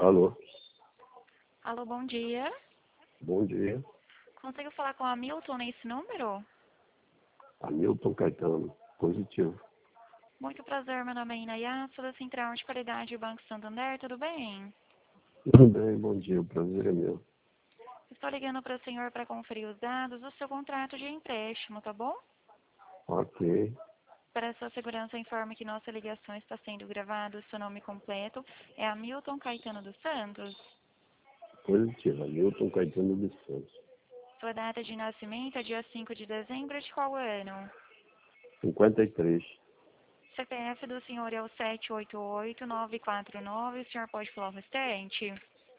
Alô, Alô, bom dia. bom dia. Consigo falar com a Milton nesse número? Hamilton Caetano, positivo. Muito prazer, meu nome é Inayá, sou da Central de Qualidade do Banco Santander, tudo bem? Tudo bem, bom dia, o prazer é meu. Estou ligando para o senhor para conferir os dados do seu contrato de empréstimo, tá bom? Ok, Para sua segurança, informe que nossa ligação está sendo gravada. O seu nome completo é Hamilton Caetano dos Santos. positivo, Hamilton Caetano dos Santos. Sua data de nascimento é dia 5 de dezembro de qual ano? 53, CPF do senhor é o 788-949. O senhor pode falar o restante?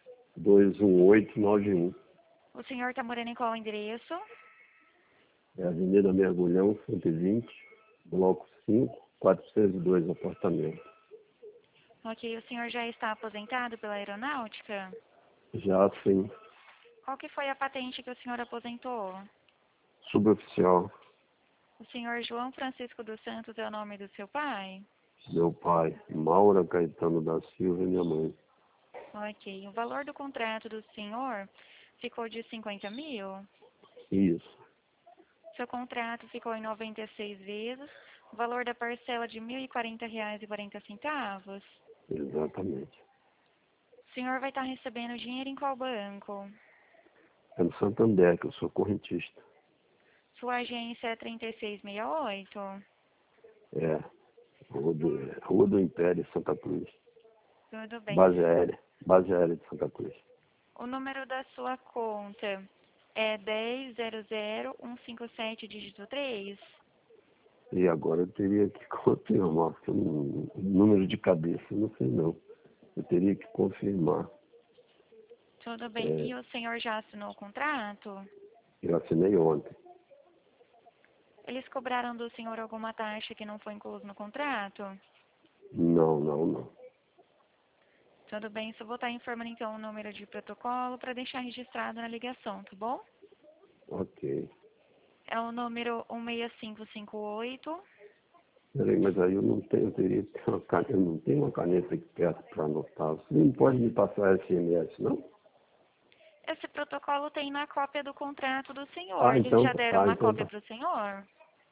21891. O senhor está morando em qual endereço? É Avenida Mergulhão, 120, Bloco 5, 402 apartamento. Ok, o senhor já está aposentado pela aeronáutica? Já sim, Qual que foi a patente que o senhor aposentou? suboficial, O senhor João Francisco dos Santos é o nome do seu pai? meu pai, Maura Caetano da Silva e minha mãe. Ok, o valor do contrato do senhor ficou de 50 mil? Isso, Seu contrato ficou em 96 vezes, o valor da parcela de R$ 1.040,40. exatamente. O senhor vai estar recebendo dinheiro em qual banco? É no Santander, que eu sou correntista. Sua agência é 3668? É, Rua do Império, Santa Cruz. Tudo bem. Base aérea de Santa Cruz. O número da sua conta é 1000-157, dígito 3? E agora eu teria que confirmar, porque número de cabeça, eu não sei não. Eu teria que confirmar. Tudo bem. E o senhor já assinou o contrato? Eu assinei ontem. Eles cobraram do senhor alguma taxa que não foi incluso no contrato? Não. Tudo bem, só vou estar informando então o número de protocolo para deixar registrado na ligação, tá bom? Ok. É o número 16558. Peraí, mas aí eu teria que ter uma caneta, eu não tenho uma caneta aqui perto para anotar. Você não pode me passar SMS, não? Esse protocolo tem na cópia do contrato do senhor. Ah, Eles então, já deram uma então cópia tá. para o senhor?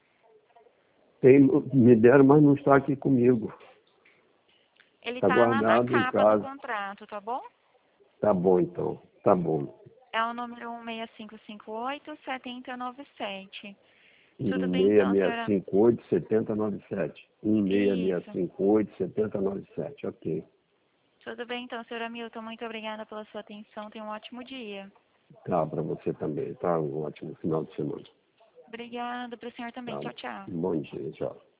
Me deram, mas não está aqui comigo. Ele Está está lá na guardado em capa do casa. contrato, tá bom? Tá bom, então. Tá bom. É o número 16558-7097. Tudo bem então, senhora? 1658-7097. Isso. 1658-7097. Ok. Tudo bem então, senhora Milton. Muito obrigada pela sua atenção. Tenha um ótimo dia. Tá, para você também. Tá, um ótimo final de semana. Obrigada para o senhor também. Tá. Tchau, tchau. Bom dia, tchau.